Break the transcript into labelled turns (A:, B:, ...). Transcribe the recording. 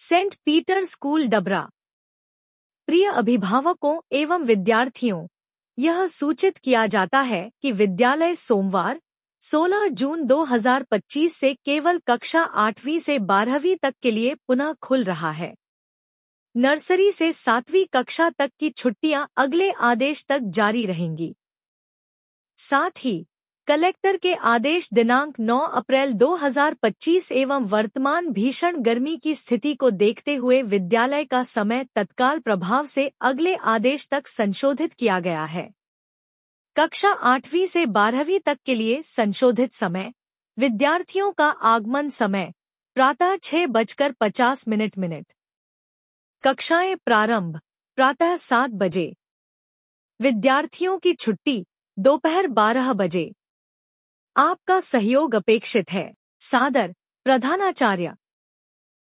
A: Saint Peter school Dabra. प्रिय अभिभावकों एवं विद्यार्थियों, यह सूचित किया जाता है कि विद्यालय सोमवार 16 जून 2025 से केवल कक्षा 8वीं से 12वीं तक के लिए पुनः खुल रहा है। नर्सरी से 7वीं कक्षा तक की छुट्टियां अगले आदेश तक जारी रहेंगी। साथ ही कलेक्टर के आदेश दिनांक 9 अप्रैल 2025 एवं वर्तमान भीषण गर्मी की स्थिति को देखते हुए विद्यालय का समय तत्काल प्रभाव से अगले आदेश तक संशोधित किया गया है। कक्षा 8वीं से 12वीं तक के लिए संशोधित समय। विद्यार्थियों का आगमन समय प्रातः 6:50 कक्षाएं प्रारंभ प्रातः 7 बजे। विद्यार्थियों की छुट्टी दोपहर 12 बजे। आपका सहयोग अपेक्षित है। सादर प्रधानाचार्य।